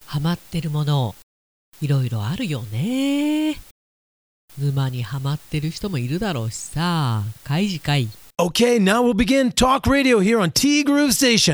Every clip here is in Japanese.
ハマってるものいろいろあるよね。沼にハマってる人もいるだろうしさ。かいじかい。 Okay, now we'll begin Talk Radio here on T Groove Station.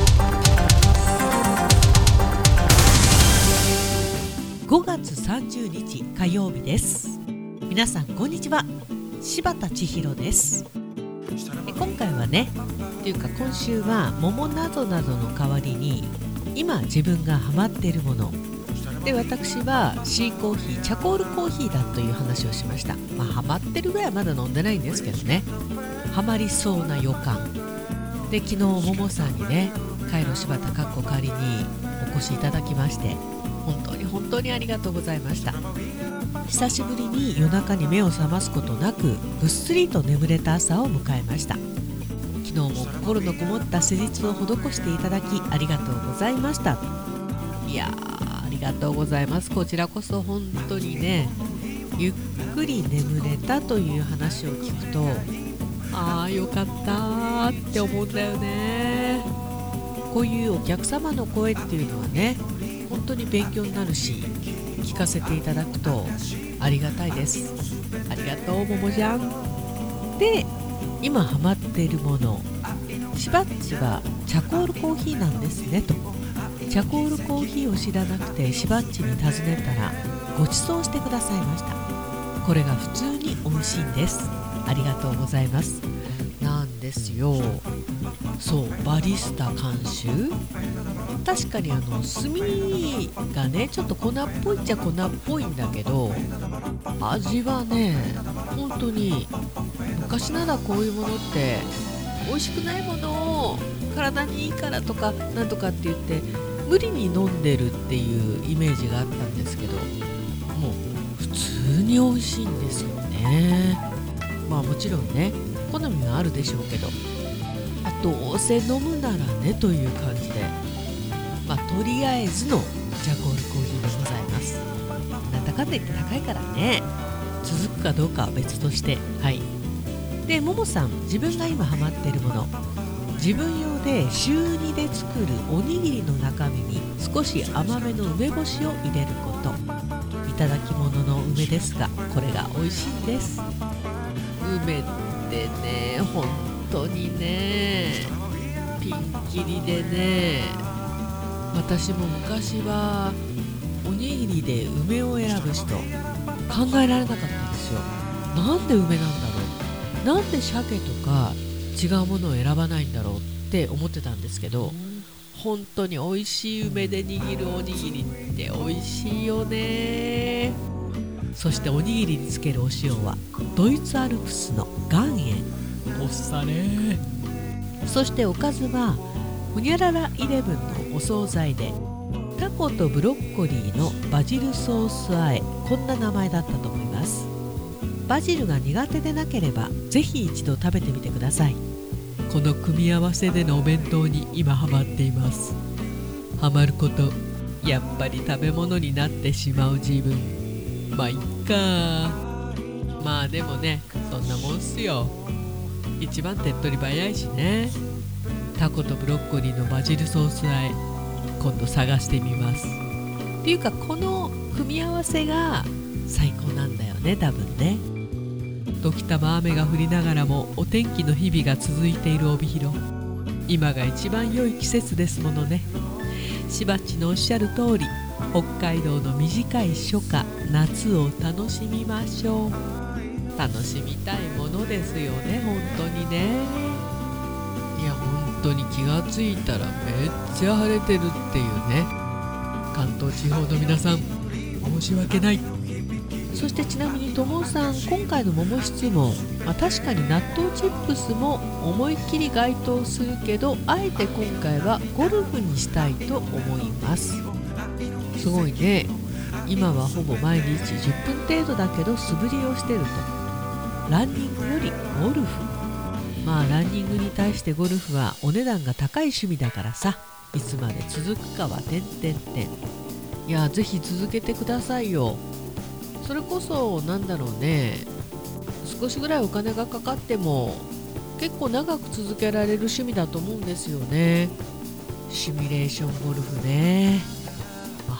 5月30日火曜日です。皆さんこんにちは。柴田千尋です。今回はね、というか今週は桃などなどの代わりに今自分がハマっているもので、私はシーコーヒー、チャコールコーヒーだという話をしました。ハマってるぐらいはまだ飲んでないんですけどね、ハマりそうな予感で、昨日桃さんにね、カイロ柴田かっこかりにお越しいただきまして、本当にありがとうございました。久しぶりに夜中に目を覚ますことなくぐっすりと眠れた朝を迎えました。昨日も心のこもった施術を施していただきありがとうございました。いやありがとうございます。こちらこそ本当にね、ゆっくり眠れたという話を聞くと、よかったって思うんだよね。こういうお客様の声っていうのはね、本当に勉強になるし、聞かせていただくとありがたいです。ありがとうももちゃん。で、今ハマっているもの、しばっちはチャコールコーヒーなんですねと。チャコールコーヒーを知らなくてしばっちに尋ねたらご馳走してくださいました。これが普通に美味しいんです。ありがとうございます。なんですよ。そう、バリスタ監修、確かに炭がね、ちょっと粉っぽいっちゃ粉っぽいんだけど、味はね、本当に昔ならこういうものって美味しくないものを体にいいからとかなんとかって言って無理に飲んでるっていうイメージがあったんですけど、もう普通に美味しいんですよね。もちろんね、好みはあるでしょうけど、どうせ飲むならねという感じで、とりあえずのチャコールコーヒーでございます。なんだかんだ言って高いからね、続くかどうかは別として、はい。で、ももさん、自分が今ハマっているもの、自分用で週2で作るおにぎりの中身に少し甘めの梅干しを入れること。いただき物の梅ですが、これが美味しいんです。梅ってね、本当にね、ピンキリでね、私も昔はおにぎりで梅を選ぶ人考えられなかったんですよ。なんで梅なんだろう、なんで鮭とか違うものを選ばないんだろうって思ってたんですけど、本当に美味しい梅で握るおにぎりって美味しいよね。そしておにぎりにつけるお塩はドイツアルプスの岩塩、おっさね。そしておかずはほにゃらら11のお惣菜で、タコとブロッコリーのバジルソース和え、こんな名前だったと思います。バジルが苦手でなければぜひ一度食べてみてください。この組み合わせでのお弁当に今ハマっています。ハマること、やっぱり食べ物になってしまう自分、いっか。でもね、そんなもんっすよ。一番手っ取り早いしね。タコとブロッコリーのバジルソース和え、今度探してみます。っていうか、この組み合わせが最高なんだよね、多分ね。時たま雨が降りながらもお天気の日々が続いている帯広、今が一番良い季節ですものね。しばっちのおっしゃる通り、北海道の短い初夏、夏を楽しみましょう。楽しみたいものですよね、本当にね。いや、本当に気がついたらめっちゃ晴れてるっていうね。関東地方の皆さん、申し訳ない。そしてちなみにともさん、今回の桃質問、確かに納豆チップスも思いっきり該当するけど、あえて今回はゴルフにしたいと思います。すごいね。今はほぼ毎日10分程度だけど素振りをしてると。ランニングよりゴルフ。ランニングに対してゴルフはお値段が高い趣味だからさ、いつまで続くかは…いや、ぜひ続けてくださいよ。それこそなんだろうね、少しぐらいお金がかかっても結構長く続けられる趣味だと思うんですよね。シミュレーションゴルフね。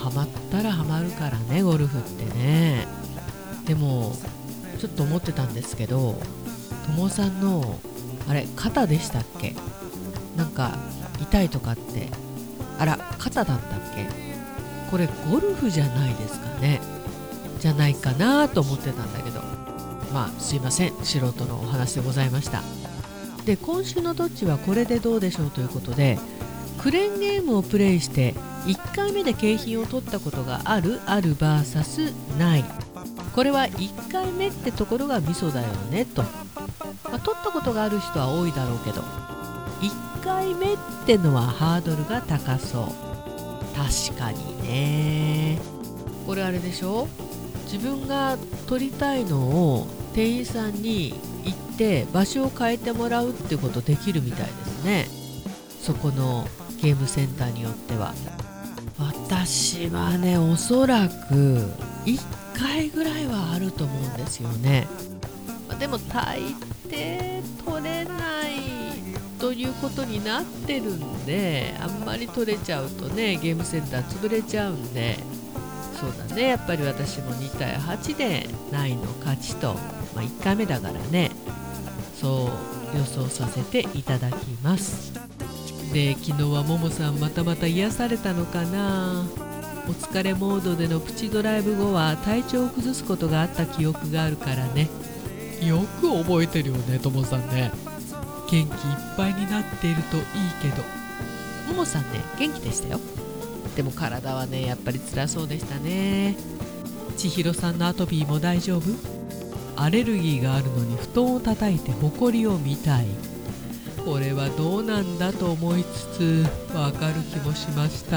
ハマったらハマるからね、ゴルフってね。でもちょっと思ってたんですけど、友さんのあれ肩でしたっけ、なんか痛いとかって、あら肩だったっけ、これゴルフじゃないですかね、じゃないかなと思ってたんだけど、まあすいません、素人のお話でございました。で、今週のどっちはこれでどうでしょうということで、クレーンゲームをプレイして1回目で景品を取ったことがある vs ない。これは1回目ってところがミソだよねと、取ったことがある人は多いだろうけど、1回目ってのはハードルが高そう。確かにね。これあれでしょ、自分が取りたいのを店員さんに言って場所を変えてもらうってことできるみたいですね、そこのゲームセンターによっては。私はね、おそらく1回ぐらいはあると思うんですよね。でも大抵取れないということになってるんで、あんまり取れちゃうとね、ゲームセンター潰れちゃうんで、そうだね、やっぱり私も2対8でないの勝ちと、1回目だからね、そう予想させていただきます。で、昨日はももさんまた癒されたのかな。お疲れモードでのプチドライブ後は体調を崩すことがあった記憶があるからね。よく覚えてるよね、ともさんね。元気いっぱいになっているといいけど。ももさんね、元気でしたよ。でも体はね、やっぱり辛そうでしたね。千尋さんのアトピーも大丈夫？アレルギーがあるのに布団を叩いてホコリを見たい。これはどうなんだと思いつつわかる気もしました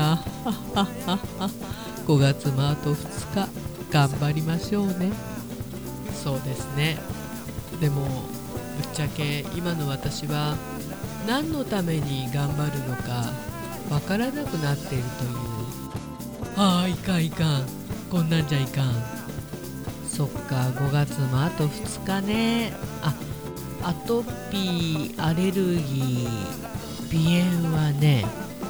。5月もあと2日頑張りましょうね。そうですね。でもぶっちゃけ今の私は何のために頑張るのかわからなくなっているという。いかんいかん、こんなんじゃいかん。そっか、5月もあと2日ね。アトピー、アレルギー、鼻炎はね、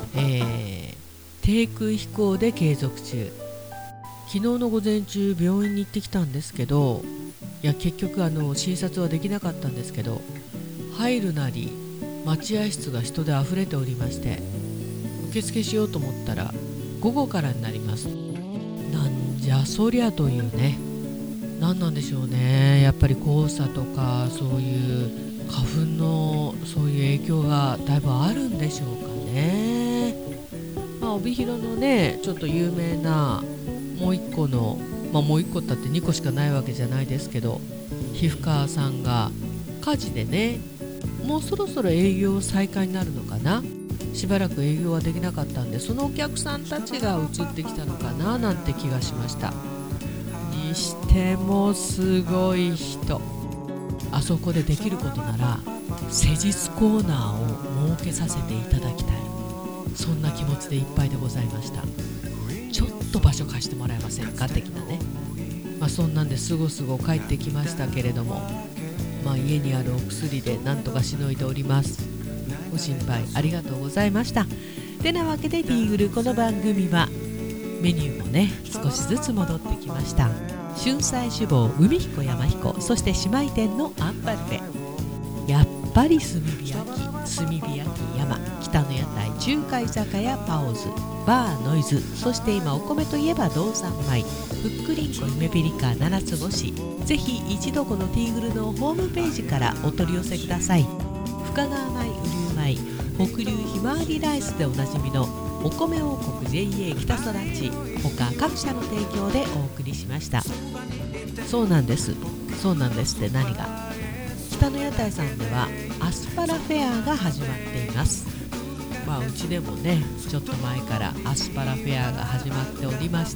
低空飛行で継続中。昨日の午前中病院に行ってきたんですけど、いや結局診察はできなかったんですけど、入るなり待合室が人であふれておりまして、受付しようと思ったら午後からになります。なんじゃそりゃというね。何なんでしょうね、やっぱり黄砂とかそういう花粉のそういう影響がだいぶあるんでしょうかね。帯広のね、ちょっと有名なもう一個の、もう一個だって2個しかないわけじゃないですけど、皮膚科さんが火事でね、もうそろそろ営業再開になるのかな。しばらく営業はできなかったんで、そのお客さんたちが移ってきたのかななんて気がしました。にしてもすごい人。あそこでできることなら施術コーナーを設けさせていただきたい、そんな気持ちでいっぱいでございました。ちょっと場所貸してもらえませんか的なね。そんなんですごすご帰ってきましたけれども、家にあるお薬でなんとかしのいでおります。ご心配ありがとうございました。てなわけでティーグル、この番組はメニューもね少しずつ戻ってきました。春菜志望、海彦山彦、そして姉妹店のアンパルフェ、やっぱり炭火焼き山、北の屋台、中華居酒屋パオズ、バーノイズ、そして今お米といえば道産米、ふっくりんこ夢ピリカ7つ星。ぜひ一度このティーグルのホームページからお取り寄せください。深川米、雨竜米、北流ひまわりライスでおなじみのお米王国 JA 北空地、他各社の提供でお送りしました。そうなんですって何が。北の屋台さんではアスパラフェアが始まっています。うちでもねちょっと前からアスパラフェアが始まっておりまして、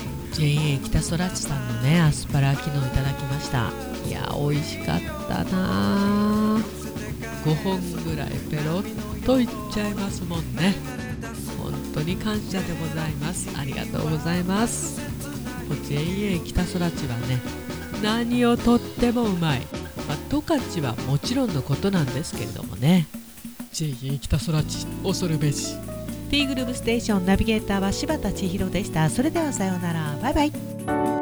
JA 北空地さんのねアスパラ昨日いただきました。いや美味しかったな。5本ぐらいペロッといっちゃいますもんね。本当に感謝でございます。ありがとうございます。JA 北空地はね何をとってもうまい。十勝はもちろんのことなんですけれどもね、JA 北空地恐るべし。 T グルーブステーションナビゲーターは柴田千尋でした。それではさようなら。バイバイ。